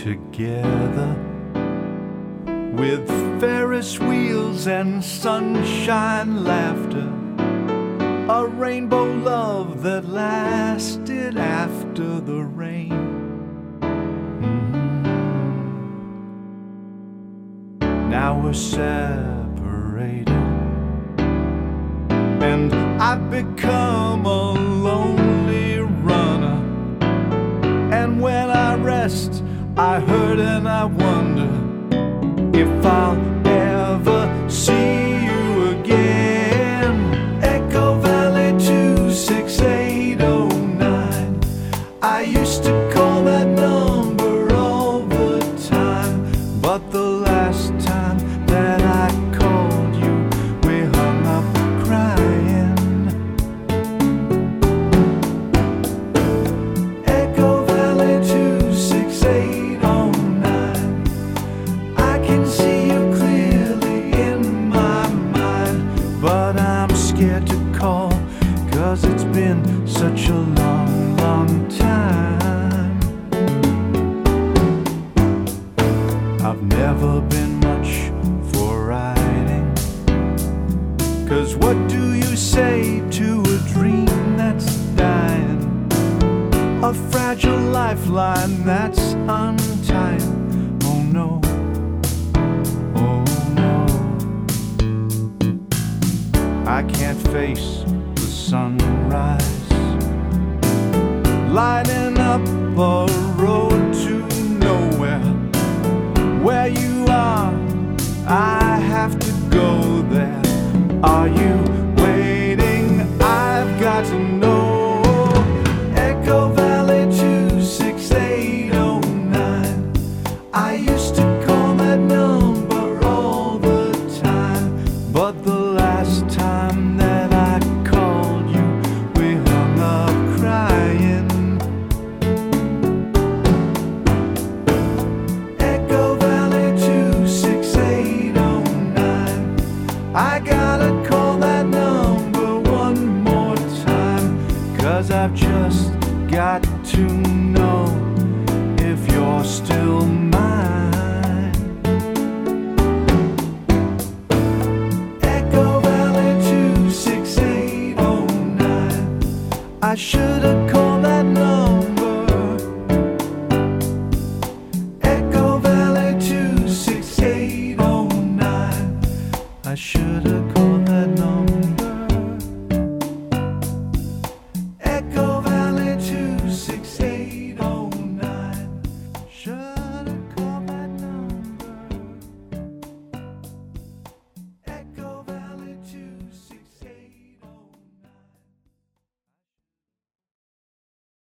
together with Ferris wheels and sunshine laughter, a rainbow love that lasted after the rain. Now we're separated, and I've become a lonely runner. And when I rest, I hurt and I wonder if I'll ever see you again. Echo Valley 26809, I used to call that number all the time, but the last time that I called you, we hung up crying. Echo Valley 26809, I can see you clearly in my mind, but I'm scared to call, 'cause it's been such a long, long time. I've never been much for writing, 'cause what do you say to a dream that's dying? A fragile lifeline that's untied. Oh no, oh no, I can't face the sunrise, lighting up a road to nowhere. Where you are,